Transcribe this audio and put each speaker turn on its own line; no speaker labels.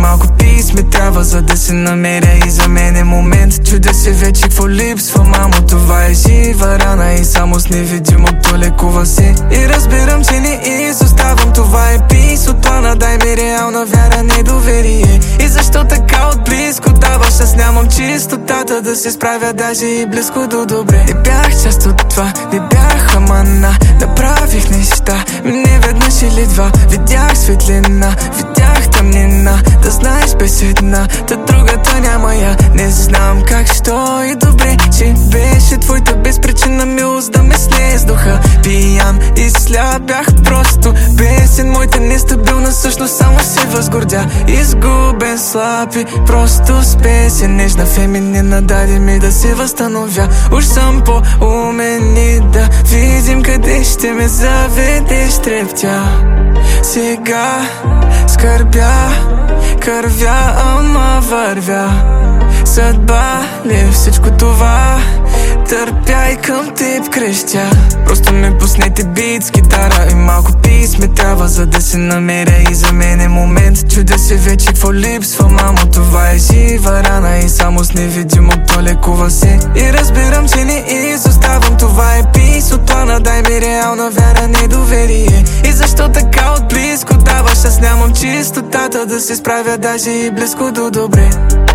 малко пис ми трябва, за да се намеря. И за мен е момент, чудя се вече какво липсва. Мамо, това е жива рана и само с невидимото лекува се. И разбирам, че не изоставам, това е пис от плана. Дай ми реална вяра, недоверие. И защо така отблизко даваш? Аз нямам чистотата да се справя даже и близко до добре. Не бях част от това, не бях амана. Направих неща, не веднъж или два. Видях светлина, видях тъмнина. Да знаеш без една, та другата няма я. Не знам как, що и добре, че беше твоята безпричинна милост да ме снее с духа. Пиян и сляп бях просто бесен, моята нестабилна същност само се възгордя. Изгубен, слаб и просто с песен. Нежна феминина даде ми да се възстановя. Уж съм по-умен и да видим къде ще ме заведеш, трептя. Сега скърбя, кървя, ама вървя. Съдба ли всичко това? Търпя и към теб крещя. Просто ми пуснете бит с китара и малко пис ми трябва, за да се намеря. И за мен е момент, чудя се вече какво липсва. Мамо, това е жива рана и само с невидимото лекува се. И разбирам, че не изоставам, това е пис от плана. Дай ми реална вяра, недоверие. И защо така отблизко даваш? Аз нямам чистотата да се справя даже и близко до добре.